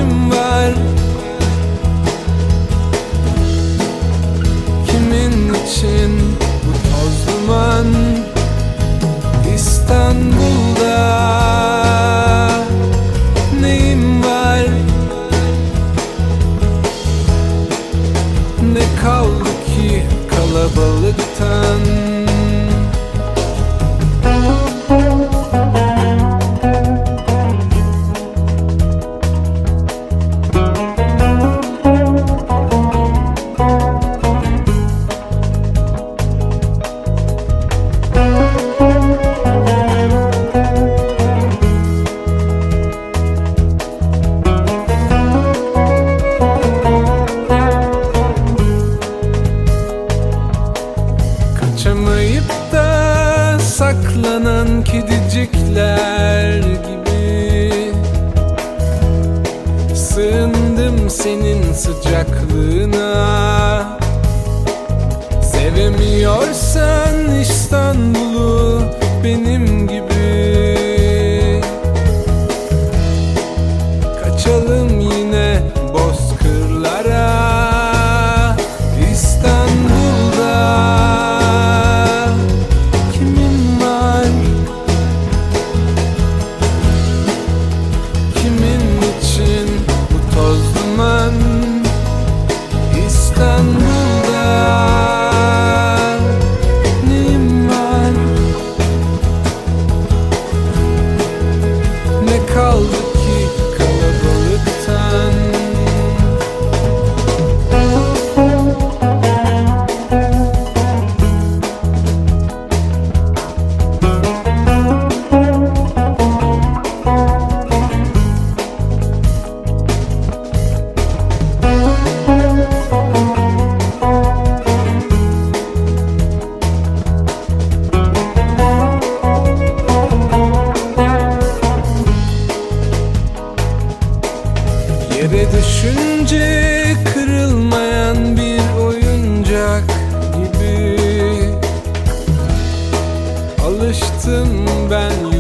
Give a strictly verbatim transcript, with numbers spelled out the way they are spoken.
kimim var? Kimin için bu toz duman İstanbul'da? Neyim var? Ne kaldı ki kalabalıktan? Kaçamayıp da saklanan kedicikler gibi sığındım senin sıcaklığına. Sevemiyorsan İstanbul'u benim gibi, kaçalım yine bozkırlara. İstanbul'da kimim var? Kimin için bu toz duman? İstanbul'da neyim var? Ne kaldı ki kalabalıktan? Yere düşünce kırılmayan bir oyuncak gibi alıştım ben